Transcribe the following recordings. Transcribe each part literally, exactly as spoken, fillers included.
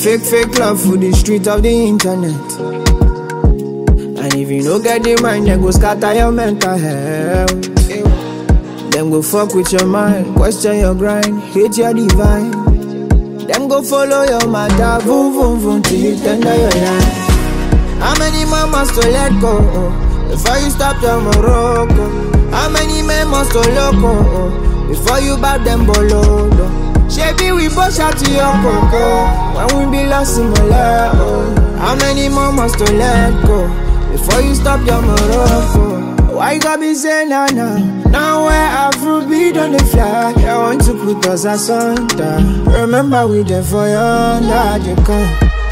fake, fake love for the street of the internet. And if you no get the mind, then go scatter your mental health. Them go fuck with your mind, question your grind, hate your divine. Them go follow your matter, boom, boom, boom, till you tender your life. How many more must to let go before you stop your Morocco? How many men must to loco before you bout them bolodo? Shebi we both shot to your coco when we be lost in Malaya. How many more must to let go before you stop your Morocco? Why you gotta be saying now, now? Now where Afrobeat on the fly, I want to put us asunder. Remember we there for you under the come.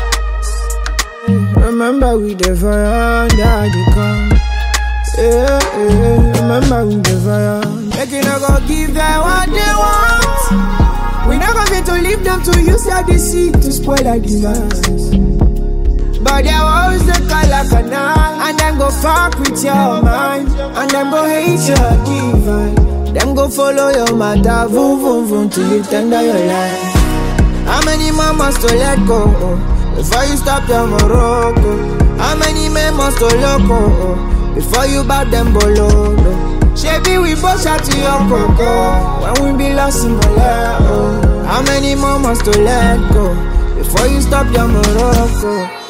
Remember we there for you under the come. Yeah, yeah, remember we there for you. Make you not go give them what they want. We not gonna get to leave them to use their deceit to spoil their device. But they always the color canal, and them go fuck with your mind, and them go hate your divine. Them go follow your matter, vroom vroom vroom till you tender your life. How many more must to let go before you stop your Morocco? How many men must to loco before you bout them bolodo? Shebi we both shot to your coco when we be lost in Malaya. How many more must to let go before you stop your Morocco?